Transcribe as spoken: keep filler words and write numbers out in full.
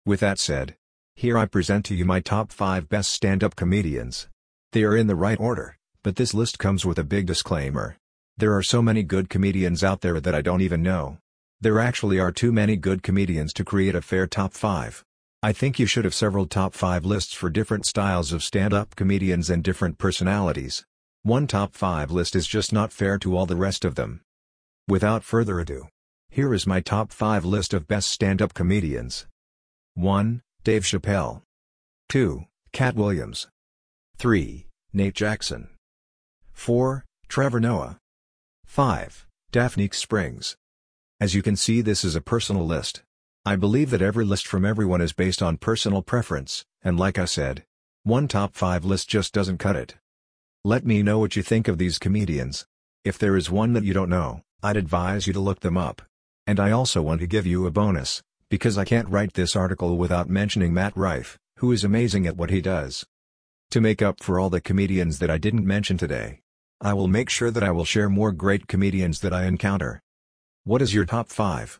With that said, here I present to you my top five best stand-up comedians. They are in the right order, but this list comes with a big disclaimer. There are so many good comedians out there that I don't even know. There actually are too many good comedians to create a fair top five. I think you should have several top five lists for different styles of stand-up comedians and different personalities. One top five list is just not fair to all the rest of them. Without further ado, here is my top five list of best stand-up comedians. one. Dave Chappelle. two. Cat Williams. three. Nate Jackson. four. Trevor Noah. five. Daphne Springs. As you can see, this is a personal list. I believe that every list from everyone is based on personal preference, and like I said, one top five list just doesn't cut it. Let me know what you think of these comedians. If there is one that you don't know, I'd advise you to look them up. And I also want to give you a bonus, because I can't write this article without mentioning Matt Rife, who is amazing at what he does. To make up for all the comedians that I didn't mention today, I will make sure that I will share more great comedians that I encounter. What is your top five?